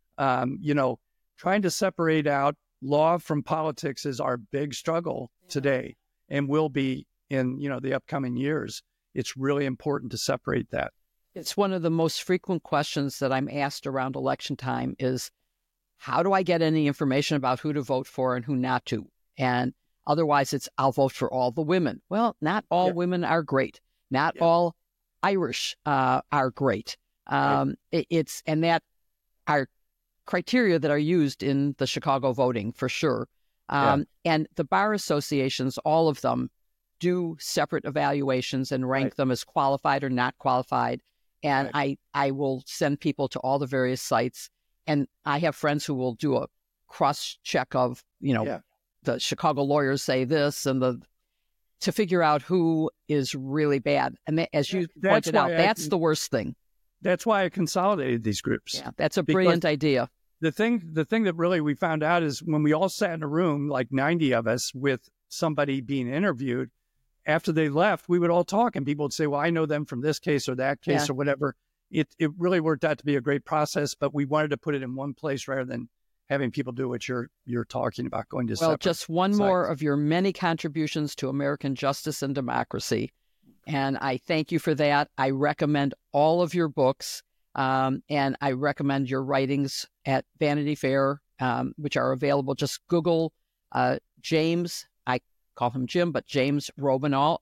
trying to separate out law from politics is our big struggle today, and will be in, the upcoming years. It's really important to separate that. It's one of the most frequent questions that I'm asked around election time is, how do I get any information about who to vote for and who not to? And otherwise it's, I'll vote for all the women. Well, not all women are great. Not all Irish are great. It's, and that are criteria that are used in the Chicago voting for sure. And the bar associations, all of them, do separate evaluations and rank them as qualified or not qualified. And I will send people to all the various sites. And I have friends who will do a cross-check of, the Chicago lawyers say this, and to figure out who is really bad. And as you pointed out, that's the worst thing. That's why I consolidated these groups. Yeah, that's a brilliant idea. the thing that really we found out is when we all sat in a room, like 90 of us, with somebody being interviewed, after they left, we would all talk, and people would say, well, I know them from this case or that case or whatever. It really worked out to be a great process, but we wanted to put it in one place rather than having people do what you're talking about, going to Well, just one sites. more of your many contributions to American justice and democracy. And I thank you for that. I recommend all of your books, and I recommend your writings at Vanity Fair, which are available. Just Google James, I call him Jim, but James Robenalt,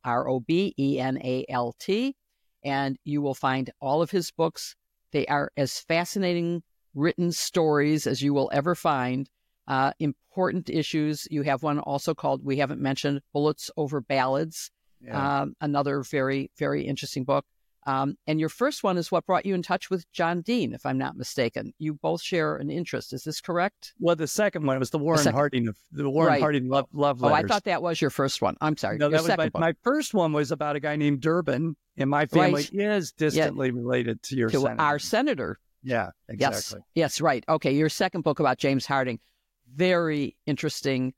Robenalt, and you will find all of his books. They are as fascinating written stories as you will ever find. Important issues. You have one also called, we haven't mentioned, Bullets Over Ballads, another very, very interesting book. And your first one is what brought you in touch with John Dean, if I'm not mistaken. You both share an interest. Is this correct? Well, the second one was the Warren Harding love letters. Oh, I thought that was your first one. I'm sorry. No, your that was my first one was about a guy named Durbin, and my family is distantly related to your senator. Our senator. Yeah, exactly. Yes, right. Okay, your second book about James Harding, very interesting,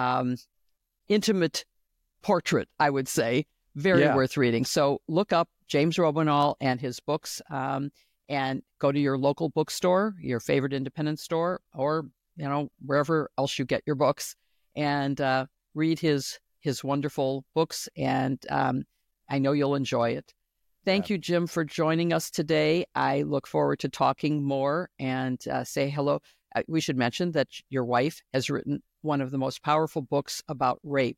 intimate portrait, I would say. Very worth reading. So look up James Robenalt and his books, and go to your local bookstore, your favorite independent store, or wherever else you get your books, and read his wonderful books. And I know you'll enjoy it. Thank you, Jim, for joining us today. I look forward to talking more, and say hello. We should mention that your wife has written one of the most powerful books about rape.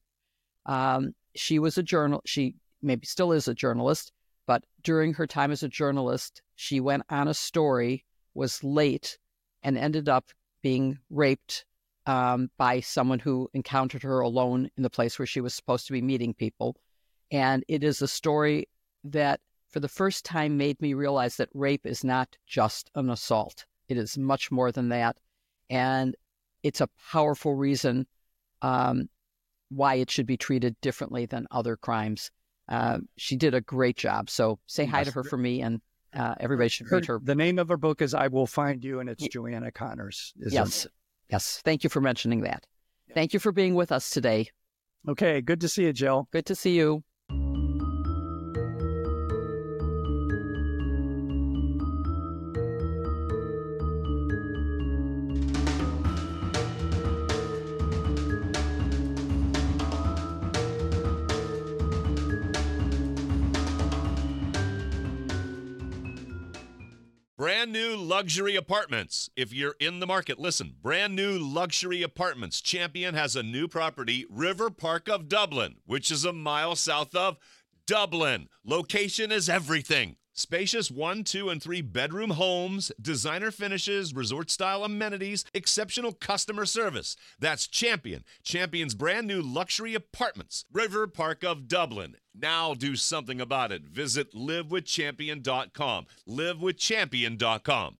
She was a journalist. She maybe still is a journalist, but during her time as a journalist, she went on a story, was late, and ended up being raped by someone who encountered her alone in the place where she was supposed to be meeting people. And it is a story that, for the first time, made me realize that rape is not just an assault. It is much more than that. And it's a powerful reason why it should be treated differently than other crimes. She did a great job. So say hi to her for me, and everybody should read her. The name of her book is I Will Find You, and it's Joanna Connors. Yes. Thank you for mentioning that. Yeah. Thank you for being with us today. Okay. Good to see you, Jill. Good to see you. Brand new luxury apartments. If you're in the market, listen. Brand new luxury apartments. Champion has a new property, River Park of Dublin, which is a mile south of Dublin. Location is everything. Spacious 1, 2, and 3 bedroom homes, designer finishes, resort-style amenities, exceptional customer service. That's Champion. Champion's brand new luxury apartments, River Park of Dublin. Now do something about it. Visit livewithchampion.com. livewithchampion.com.